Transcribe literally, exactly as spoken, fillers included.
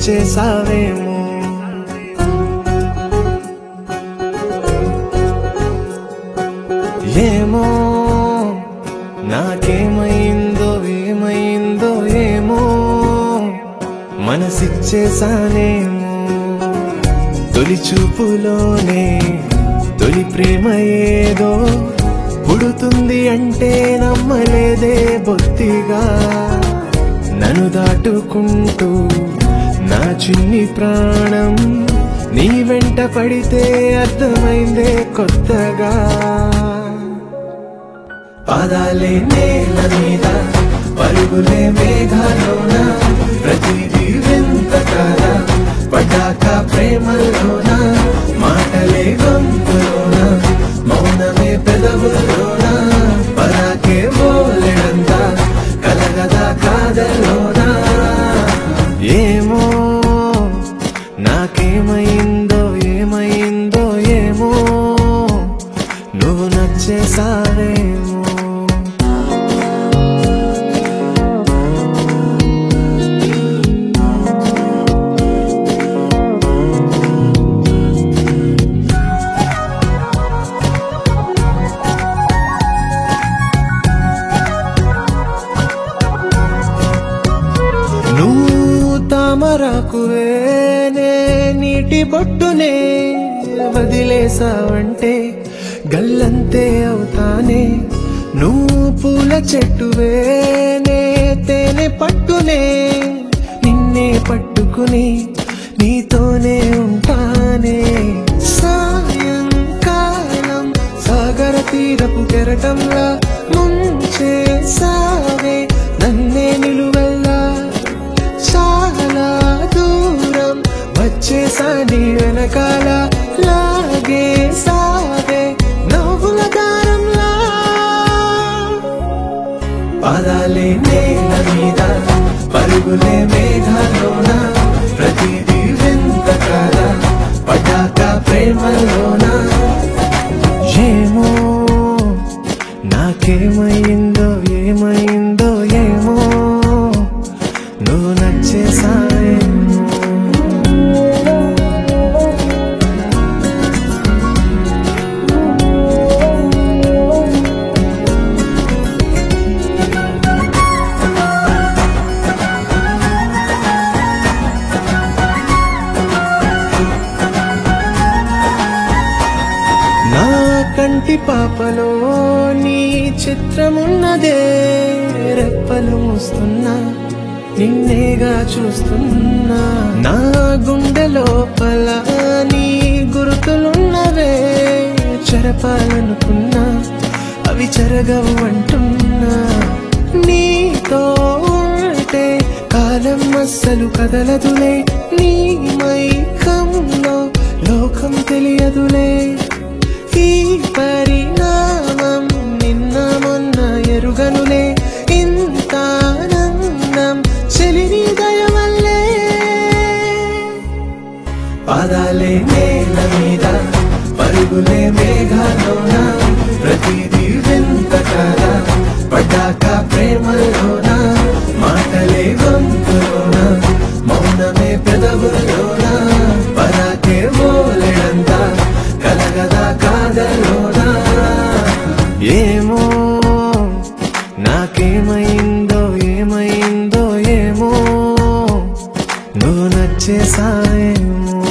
నచ్చేసావేమో. ఏమో నాకేమైందో ఏమైందో ఏమో మనసిచ్చేసానేమో. తొలి చూపులోనే తొలి ప్రేమ ఏదో పుడుతుంది అంటే నమ్మలేదే బొత్తిగా. నన్ను దాటుకుంటూ నా చిన్ని ప్రాణం నీ వెంట పడితే అర్థమైందే కొత్తగా. పాదాలే నేల మీద పరుగులే మేఘాలోన ప్రతిదీ వింత కాదా పడ్డాక ప్రేమలోన మాటలే గొంతులోన మౌనమే పెదవులోన పరాకే బోలెడంత కలగదా కాదలోన. ఏమో నాకేమైందో ఏమైందో ఏమో నువ్వు నచ్చేసావేమో. తామరాకువే నే నీటి బొట్టునే వదిలేసావంటే గల్లంతే అవుతానే. నువ్వు పూల చెట్టువే నే తేనె పట్టునే నిన్నే పట్టుకుని నీతోనే ఉంటానే. సాయంకాలం సాగర తీరపు కెరటంలా ముంచేసావే నన్నే నిలువెల్లా. చాలా దూరం వచ్చేసాని వెనకాల లాగేసావే నవ్వుల దారంలా. పాదాలే నేల మీద పరుగులే మేఘాలోన ప్రతిదీ వింత కాదా పడ్డాక ప్రేమలోన. ఏమో నాకేమైందో ఏమైందో ఏమో నువ్వు నచ్చేసావేమో. నా కంటి పాపలో నీ చిత్రమున్నదే రెప్పలు మూస్తున్నా నిన్నేగా చూస్తున్నా. నా గుండె లోపల నీ గుర్తులున్నవే చెరపాలనుకున్నా అవి చెరగవు అంటున్నా. నీతో ఉంటే కాలం అస్సలు కదలదులే నీ మైకంలో లోకం తెలియదులే. ఈ పరిణామం నిన్న మొన్న ఎరుగనులే ఇంత ఆనందం చెలిని దయవల్లే. పాదాలే నేల మీద పరుగులే మేఘాలోన ప్రతిదీ వింత కాదా పడ్డాక ప్రేమలోన మాటలే గొంతులోన మౌనమే పెదవులోన పరాకే బోలెడంత కలగదా కాదలోన. ఏమో నాకేమైందో ఏమైందో ఏమో నువ్వు నచ్చేసావేమో.